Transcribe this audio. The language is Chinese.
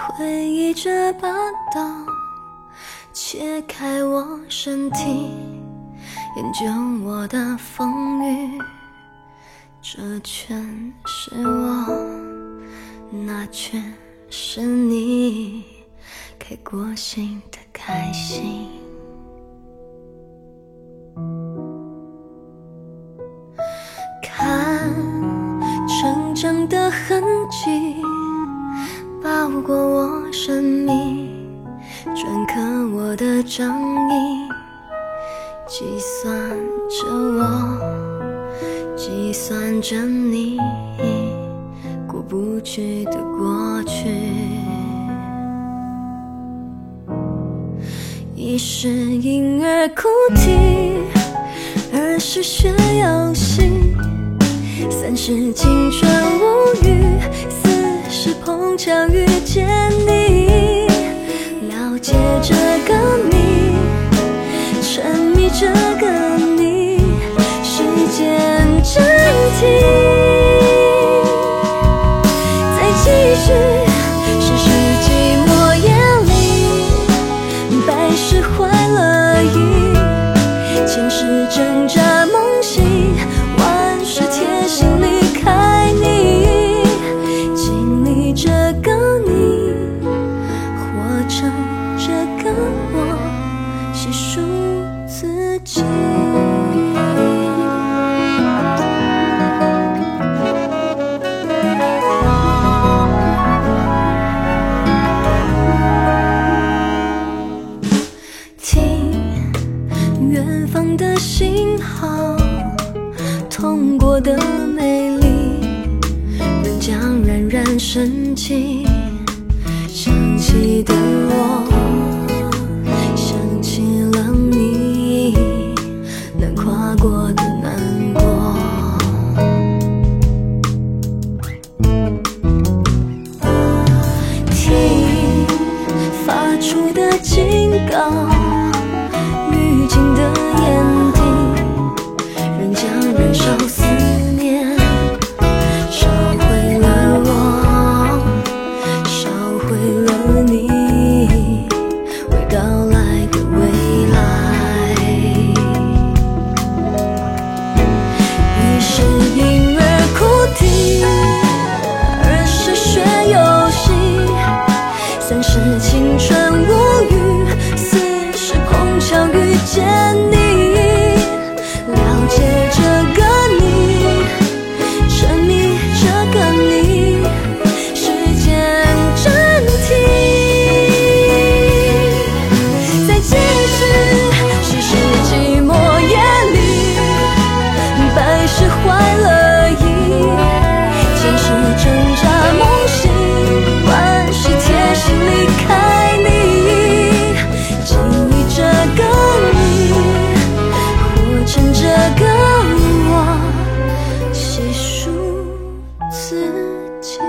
回忆这把刀，切开我身体，研究我的风雨。这全是我，那全是你，给过心的开心。看成长的痕迹包裹我生命，篆刻我的掌印，计算着我，计算着你过不去的过去。一是婴儿哭啼，二是学游戏，三是青春无语，四是碰巧遇见你。了解这个你，沉迷这个你，时间暂停，再继续。世事寂寞夜里，百事欢乐意，前世挣扎梦醒，万事贴心离开你，经历这个你，活成这个我，细数自己。听远方的信号，痛过的美丽，仍将冉冉升起。想起的我，想起了你，难跨过的难过。听发出的警告，预警的眼底，仍将燃烧思念，烧毁了我，烧毁了你，未到来的未来。一是婴儿哭啼，二是学游戏，三是青春无语，四是碰巧遇见你。了解这个你，沉迷这个你，时间暂停，再继续。世事寂寞夜里，百事欢乐意，前世挣扎梦醒，万事贴心离开你，经历这个你，活成这个我，细数自己。